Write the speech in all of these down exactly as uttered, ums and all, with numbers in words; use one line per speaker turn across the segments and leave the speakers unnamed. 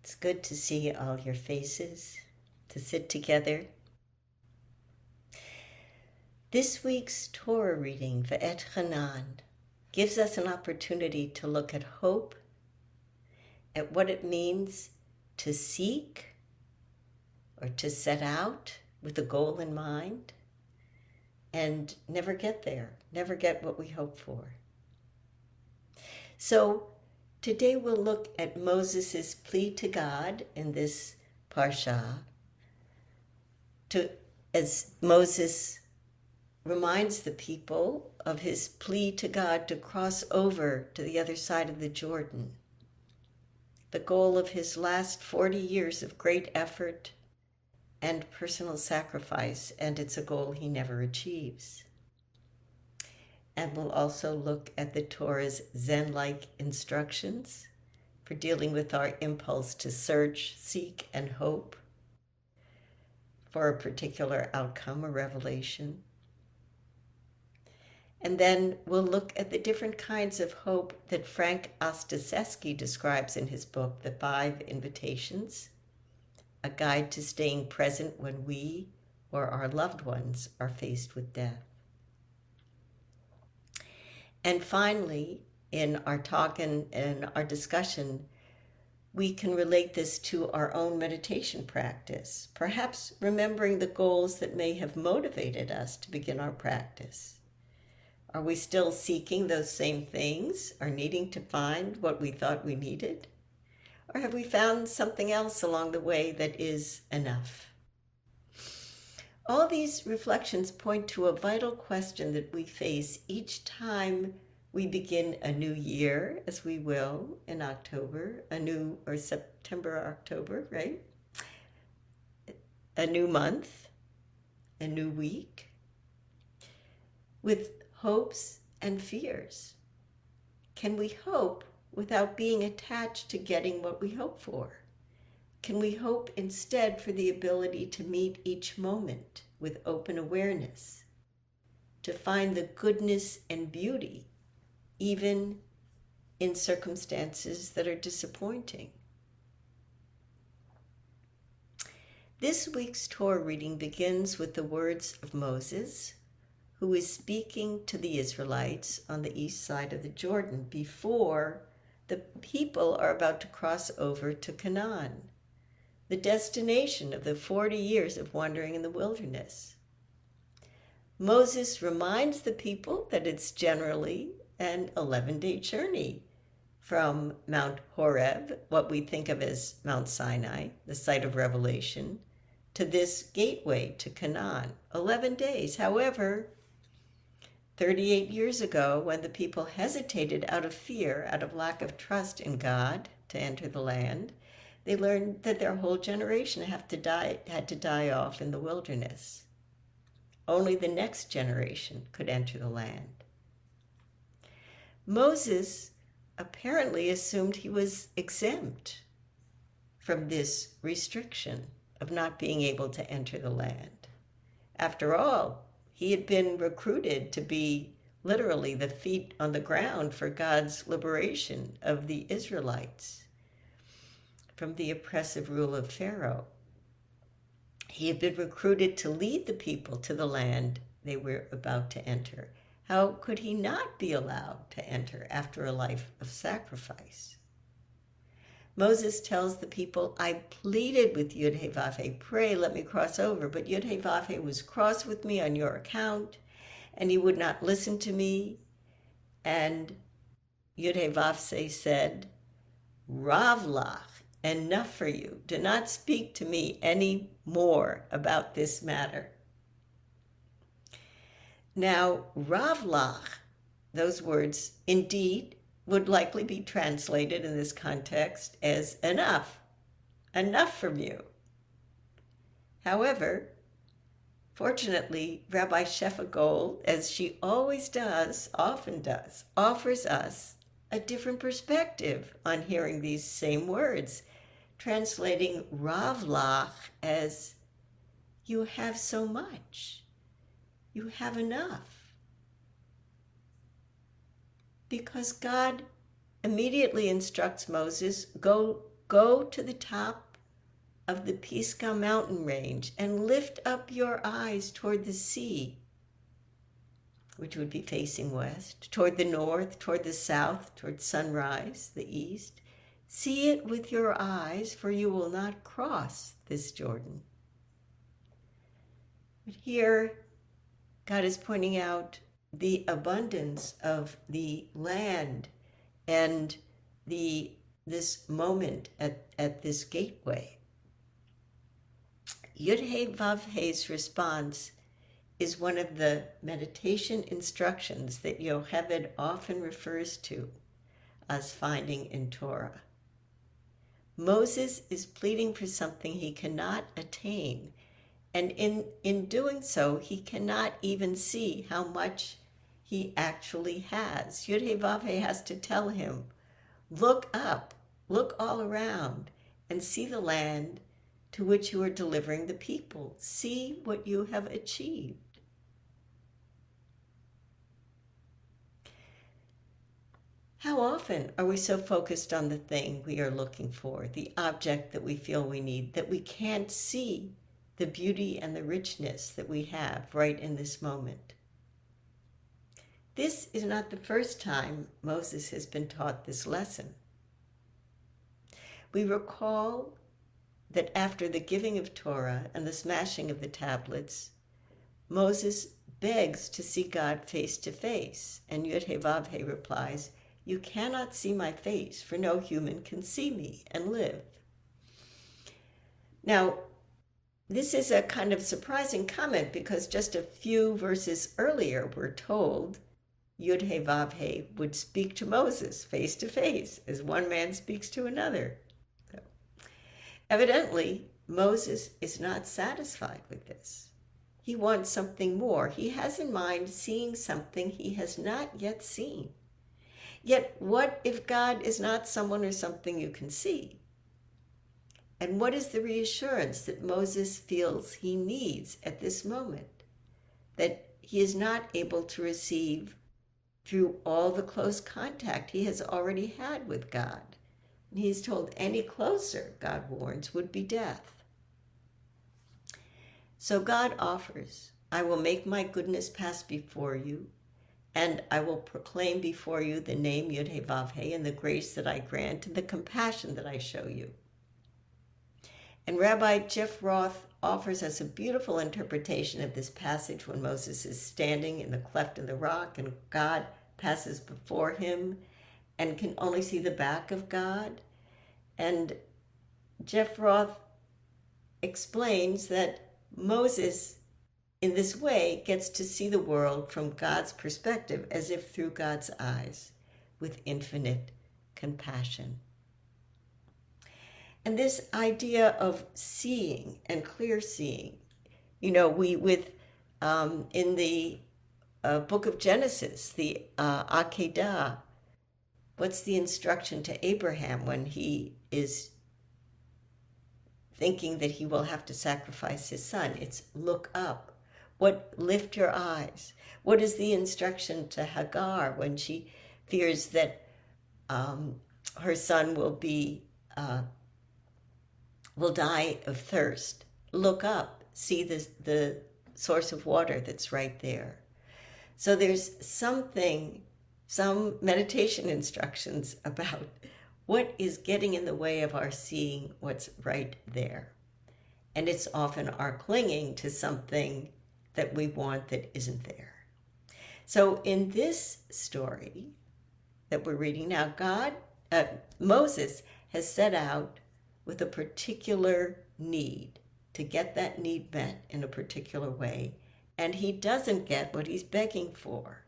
It's good to see all your faces, to sit together. This week's Torah reading, Ve'et Hanan, gives us an opportunity to look at hope, at what it means to seek or to set out with a goal in mind and never get there, never get what we hope for. So today we'll look at Moses' plea to God in this parsha, to, as Moses reminds the people of his plea to God to cross over to the other side of the Jordan, the goal of his last forty years of great effort and personal sacrifice, and it's a goal he never achieves. And we'll also look at the Torah's Zen-like instructions for dealing with our impulse to search, seek, and hope for a particular outcome or revelation. And then we'll look at the different kinds of hope that Frank Ostaseski describes in his book, The Five Invitations, a guide to staying present when we or our loved ones are faced with death. And finally, in our talk and, and our discussion, we can relate this to our own meditation practice, perhaps remembering the goals that may have motivated us to begin our practice. Are we still seeking those same things, or needing to find what we thought we needed? Or have we found something else along the way that is enough? All these reflections point to a vital question that we face each time we begin a new year, as we will in October, a new, or September, October, right? A new month, a new week, with hopes and fears. Can we hope without being attached to getting what we hope for? Can we hope instead for the ability to meet each moment with open awareness, to find the goodness and beauty even in circumstances that are disappointing? This week's Torah reading begins with the words of Moses, who is speaking to the Israelites on the east side of the Jordan before the people are about to cross over to Canaan, the destination of the forty years of wandering in the wilderness. Moses reminds the people that it's generally an eleven-day journey from Mount Horeb, what we think of as Mount Sinai, the site of revelation, to this gateway to Canaan. eleven days. However, thirty-eight years ago, when the people hesitated out of fear, out of lack of trust in God to enter the land, they learned that their whole generation have to die, had to die off in the wilderness. Only the next generation could enter the land. Moses apparently assumed he was exempt from this restriction of not being able to enter the land. After all, he had been recruited to be literally the feet on the ground for God's liberation of the Israelites from the oppressive rule of Pharaoh. He had been recruited to lead the people to the land they were about to enter. How could he not be allowed to enter after a life of sacrifice? Moses tells the people, I pleaded with Yud-Heh-Vav-Heh, pray, let me cross over, but Yud-Heh-Vav-Heh was cross with me on your account, and he would not listen to me. And Yud-Heh-Vav-Heh said, Rav lach, enough for you. Do not speak to me any more about this matter. Now, Rav lach, those words, indeed, would likely be translated in this context as enough, enough from you. However, fortunately, Rabbi Shefa Gold, as she always does, often does, offers us a different perspective on hearing these same words, translating Rav lach as you have so much, you have enough. Because God immediately instructs Moses, go Go to the top of the Pisgah mountain range and lift up your eyes toward the sea, which would be facing west, toward the north, toward the south, toward sunrise, the east. See it with your eyes, for you will not cross this Jordan. But here, God is pointing out the abundance of the land and the this moment at, at this gateway. Yud-Heh-Vav-Heh's response is one of the meditation instructions that Yocheved often refers to as finding in Torah. Moses is pleading for something he cannot attain, and in, in doing so, he cannot even see how much he actually has. Yud-Heh-Vav-Heh has to tell him, look up, look all around, and see the land to which you are delivering the people. See what you have achieved. How often are we so focused on the thing we are looking for, the object that we feel we need, that we can't see the beauty and the richness that we have right in this moment? This is not the first time Moses has been taught this lesson. We recall that after the giving of Torah and the smashing of the tablets, Moses begs to see God face to face, and Yud-Heh-Vav-Heh replies, you cannot see my face, for no human can see me and live. Now, this is a kind of surprising comment because just a few verses earlier we're told Yud-Heh-Vav-Heh would speak to Moses face to face as one man speaks to another. So, evidently, Moses is not satisfied with this. He wants something more. He has in mind seeing something he has not yet seen. Yet, what if God is not someone or something you can see? And what is the reassurance that Moses feels he needs at this moment? That he is not able to receive through all the close contact he has already had with God. And he is told any closer, God warns, would be death. So God offers, I will make my goodness pass before you, and I will proclaim before you the name Yud-Heh-Vav-Heh and the grace that I grant and the compassion that I show you. And Rabbi Jeff Roth offers us a beautiful interpretation of this passage when Moses is standing in the cleft of the rock and God passes before him and can only see the back of God. And Jeff Roth explains that Moses, in this way, gets to see the world from God's perspective as if through God's eyes with infinite compassion. And this idea of seeing and clear seeing, you know, we with um, in the uh, book of Genesis, the uh, Akedah, what's the instruction to Abraham when he is thinking that he will have to sacrifice his son? It's look up. What, lift your eyes. What is the instruction to Hagar when she fears that um, her son will be uh, will die of thirst? Look up, see the, the source of water that's right there. So there's something, some meditation instructions about what is getting in the way of our seeing what's right there. And it's often our clinging to something that we want that isn't there. So in this story that we're reading now, God, uh, Moses has set out with a particular need, to get that need met in a particular way, and he doesn't get what he's begging for.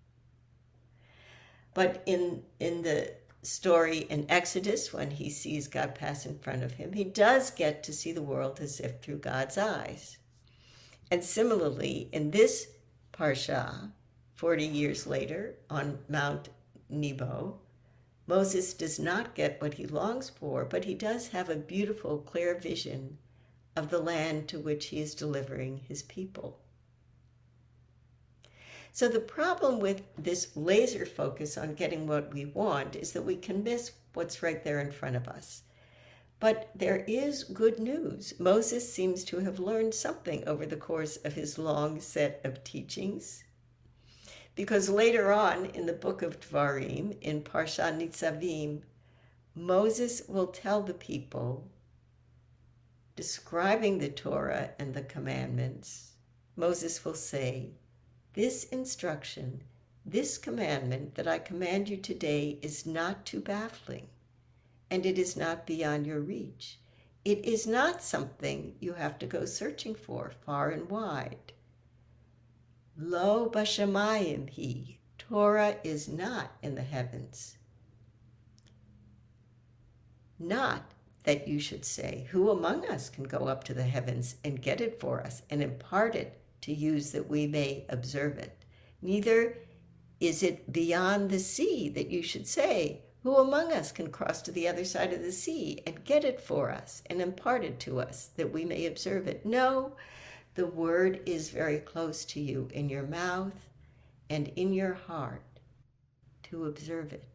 But in, in the story in Exodus, when he sees God pass in front of him, he does get to see the world as if through God's eyes. And similarly, in this Parsha, forty years later, on Mount Nebo, Moses does not get what he longs for, but he does have a beautiful, clear vision of the land to which he is delivering his people. So the problem with this laser focus on getting what we want is that we can miss what's right there in front of us. But there is good news. Moses seems to have learned something over the course of his long set of teachings. Because later on in the book of Dvarim, in Parsha Nitzavim, Moses will tell the people, describing the Torah and the commandments, Moses will say, this instruction, this commandment that I command you today is not too baffling, and it is not beyond your reach. It is not something you have to go searching for far and wide. Lo bashamayim he, Torah is not in the heavens. Not that you should say, who among us can go up to the heavens and get it for us and impart it to use that we may observe it. Neither is it beyond the sea that you should say, who among us can cross to the other side of the sea and get it for us and impart it to us that we may observe it. No, the word is very close to you in your mouth and in your heart to observe it.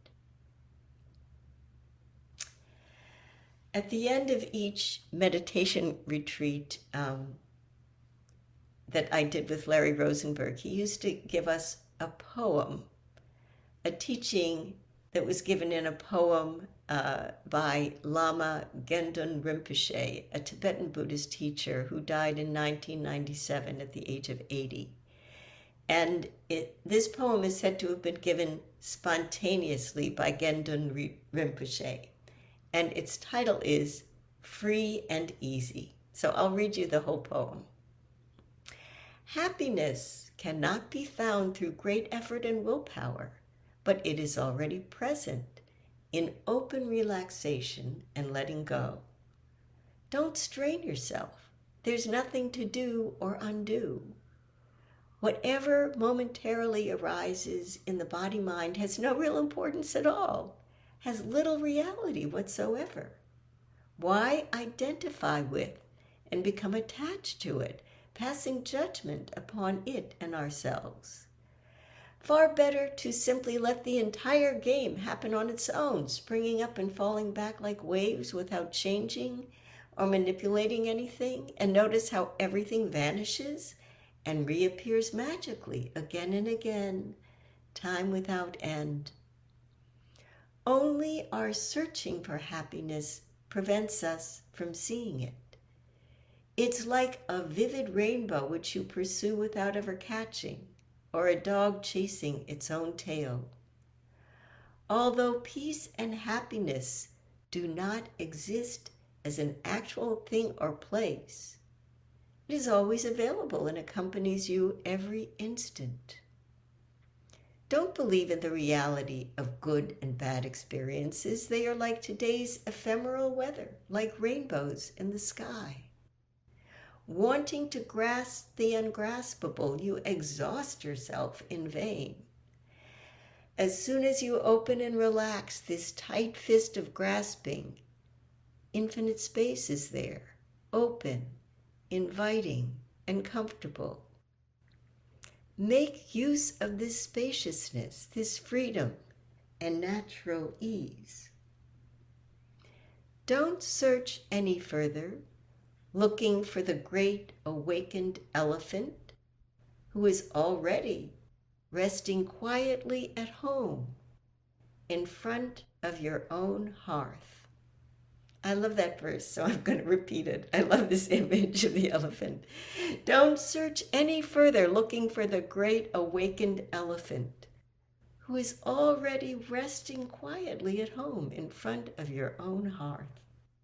At the end of each meditation retreat um, that I did with Larry Rosenberg, he used to give us a poem, a teaching that was given in a poem uh, by Lama Gendun Rinpoche, a Tibetan Buddhist teacher who died in nineteen ninety-seven at the age of eighty. And it, this poem is said to have been given spontaneously by Gendun Rinpoche. And its title is Free and Easy. So I'll read you the whole poem. Happiness cannot be found through great effort and willpower, but it is already present in open relaxation and letting go. Don't strain yourself. There's nothing to do or undo. Whatever momentarily arises in the body-mind has no real importance at all, has little reality whatsoever. Why identify with and become attached to it, passing judgment upon it and ourselves? Far better to simply let the entire game happen on its own, springing up and falling back like waves without changing or manipulating anything, and notice how everything vanishes and reappears magically again and again, time without end. Only our searching for happiness prevents us from seeing it. It's like a vivid rainbow which you pursue without ever catching, or a dog chasing its own tail. Although peace and happiness do not exist as an actual thing or place, it is always available and accompanies you every instant. Don't believe in the reality of good and bad experiences. They are like today's ephemeral weather, like rainbows in the sky. Wanting to grasp the ungraspable, you exhaust yourself in vain. As soon as you open and relax this tight fist of grasping, infinite space is there, open, inviting, and comfortable. Make use of this spaciousness, this freedom, and natural ease. Don't search any further, looking for the great awakened elephant who is already resting quietly at home in front of your own hearth. I love that verse, so I'm going to repeat it. I love this image of the elephant. Don't search any further looking for the great awakened elephant who is already resting quietly at home in front of your own hearth.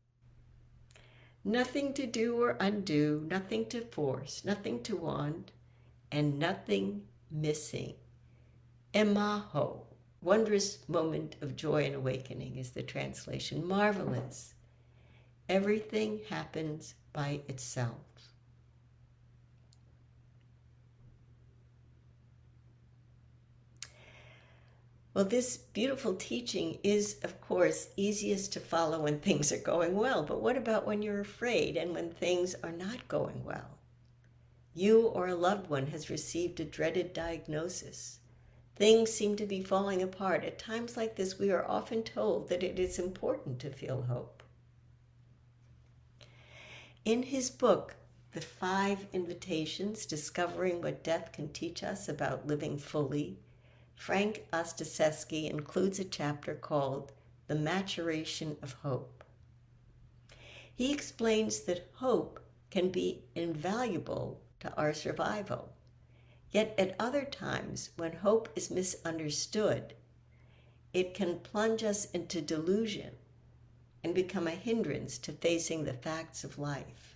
Nothing to do or undo, nothing to force, nothing to want, and nothing missing. Emaho, wondrous moment of joy and awakening is the translation. Marvelous. Everything happens by itself. Well, this beautiful teaching is, of course, easiest to follow when things are going well. But what about when you're afraid and when things are not going well? You or a loved one has received a dreaded diagnosis. Things seem to be falling apart. At times like this, we are often told that it is important to feel hope. In his book, The Five Invitations, Discovering What Death Can Teach Us About Living Fully, Frank Ostaseski includes a chapter called The Maturation of Hope. He explains that hope can be invaluable to our survival, yet at other times when hope is misunderstood, it can plunge us into delusion and become a hindrance to facing the facts of life.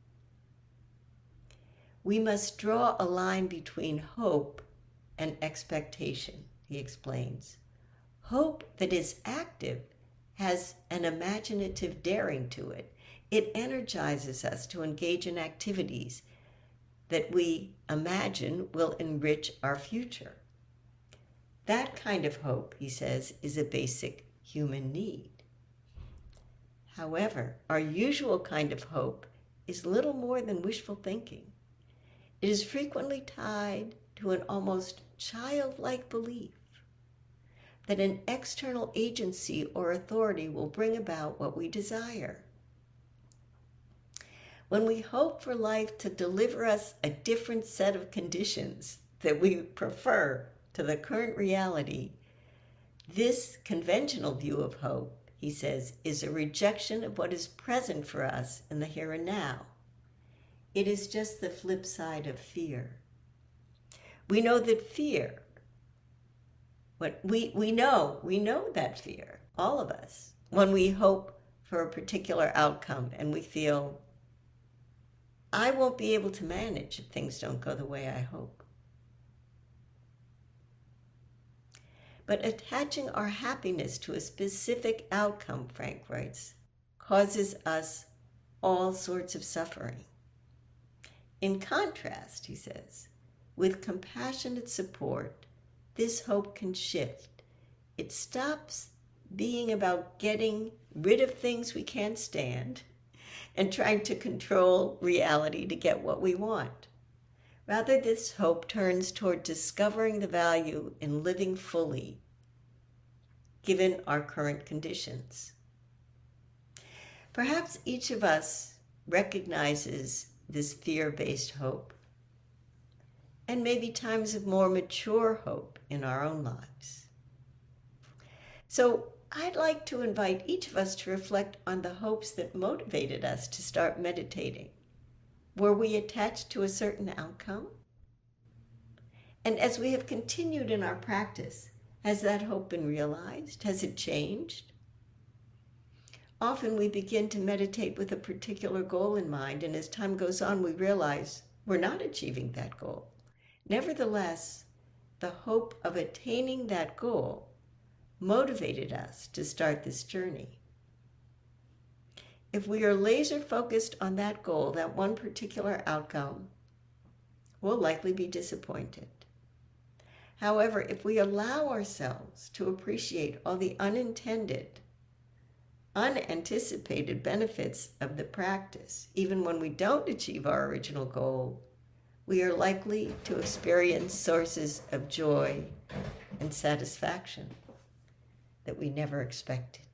We must draw a line between hope and expectation, he explains. Hope that is active has an imaginative daring to it. It energizes us to engage in activities that we imagine will enrich our future. That kind of hope, he says, is a basic human need. However, our usual kind of hope is little more than wishful thinking. It is frequently tied to an almost childlike belief that an external agency or authority will bring about what we desire. When we hope for life to deliver us a different set of conditions that we prefer to the current reality, this conventional view of hope, he says, is a rejection of what is present for us in the here and now. It is just the flip side of fear. We know that fear, what we, we know, we know that fear, all of us, when we hope for a particular outcome and we feel, I won't be able to manage if things don't go the way I hope. But attaching our happiness to a specific outcome, Frank writes, causes us all sorts of suffering. In contrast, he says, with compassionate support, this hope can shift. It stops being about getting rid of things we can't stand and trying to control reality to get what we want. Rather, this hope turns toward discovering the value in living fully, given our current conditions. Perhaps each of us recognizes this fear-based hope, and maybe times of more mature hope in our own lives. So I'd like to invite each of us to reflect on the hopes that motivated us to start meditating. Were we attached to a certain outcome? And as we have continued in our practice, has that hope been realized? Has it changed? Often we begin to meditate with a particular goal in mind, and as time goes on, we realize we're not achieving that goal. Nevertheless, the hope of attaining that goal motivated us to start this journey. If we are laser focused on that goal, that one particular outcome, we'll likely be disappointed. However, if we allow ourselves to appreciate all the unintended, unanticipated benefits of the practice, even when we don't achieve our original goal, we are likely to experience sources of joy and satisfaction that we never expected.